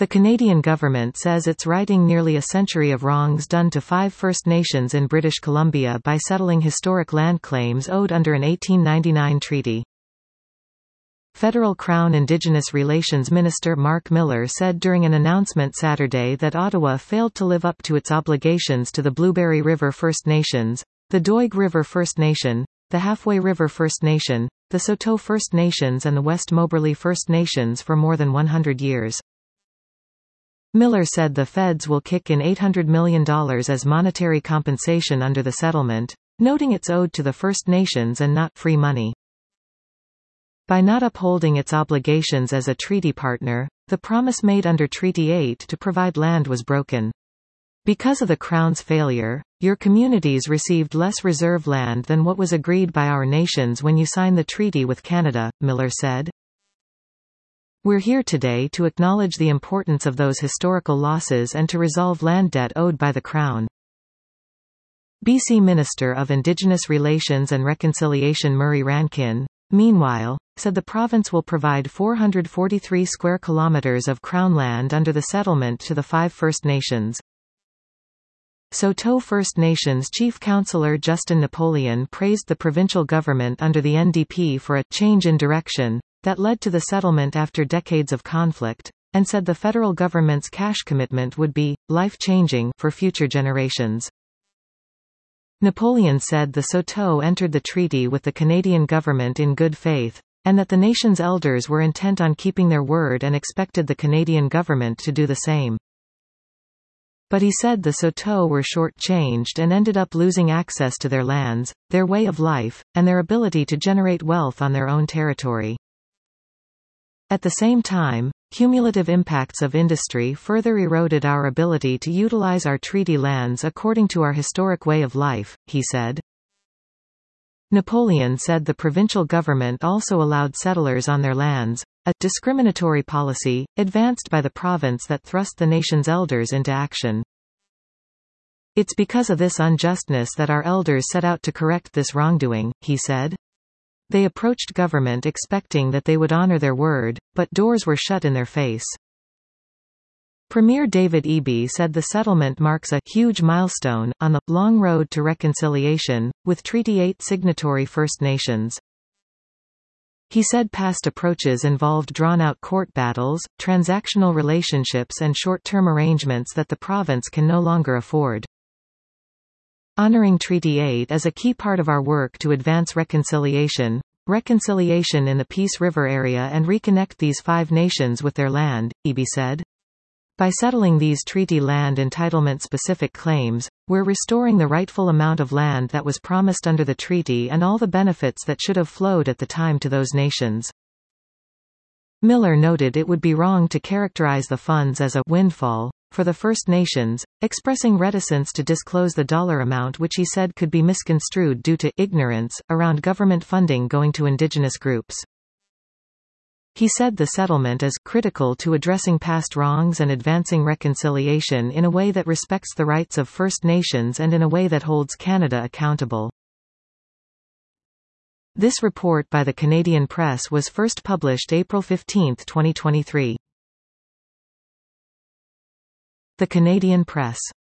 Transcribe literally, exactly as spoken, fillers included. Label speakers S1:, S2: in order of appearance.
S1: The Canadian government says it's righting nearly a century of wrongs done to five First Nations in British Columbia by settling historic land claims owed under an eighteen ninety-nine treaty. Federal Crown Indigenous Relations Minister Mark Miller said during an announcement Saturday that Ottawa failed to live up to its obligations to the Blueberry River First Nations, the Doig River First Nation, the Halfway River First Nation, the Saulteaux First Nations and the West Moberly First Nations for more than one hundred years. Miller said the feds will kick in eight hundred million dollars as monetary compensation under the settlement, noting it's owed to the First Nations and not free money. By not upholding its obligations as a treaty partner, the promise made under Treaty eight to provide land was broken. Because of the Crown's failure, your communities received less reserve land than what was agreed by our nations when you signed the treaty with Canada, Miller said. We're here today to acknowledge the importance of those historical losses and to resolve land debt owed by the Crown. B C Minister of Indigenous Relations and Reconciliation Murray Rankin, meanwhile, said the province will provide four hundred forty-three square kilometres of Crown land under the settlement to the five First Nations. Saulteaux First Nations Chief Councillor Justin Napoleon praised the provincial government under the N D P for a change in direction that led to the settlement after decades of conflict, and said the federal government's cash commitment would be life-changing for future generations. Napoleon said the Saulteaux entered the treaty with the Canadian government in good faith, and that the nation's elders were intent on keeping their word and expected the Canadian government to do the same. But he said the Saulteaux were short-changed and ended up losing access to their lands, their way of life, and their ability to generate wealth on their own territory. At the same time, cumulative impacts of industry further eroded our ability to utilize our treaty lands according to our historic way of life, he said. Napoleon said the provincial government also allowed settlers on their lands, a discriminatory policy advanced by the province that thrust the nation's elders into action. It's because of this unjustness that our elders set out to correct this wrongdoing, he said. They approached government expecting that they would honor their word, but doors were shut in their face. Premier David Eby said the settlement marks a huge milestone on the long road to reconciliation with Treaty eight signatory First Nations. He said past approaches involved drawn-out court battles, transactional relationships and short-term arrangements that the province can no longer afford. Honoring Treaty eight is a key part of our work to advance reconciliation, reconciliation in the Peace River area and reconnect these five nations with their land, Eby said. By settling these treaty land entitlement-specific claims, we're restoring the rightful amount of land that was promised under the treaty and all the benefits that should have flowed at the time to those nations. Miller noted it would be wrong to characterize the funds as a windfall for the First Nations, expressing reticence to disclose the dollar amount which he said could be misconstrued due to ignorance around government funding going to Indigenous groups. He said the settlement is critical to addressing past wrongs and advancing reconciliation in a way that respects the rights of First Nations and in a way that holds Canada accountable. This report by the Canadian Press was first published April fifteenth twenty twenty-three. The Canadian Press.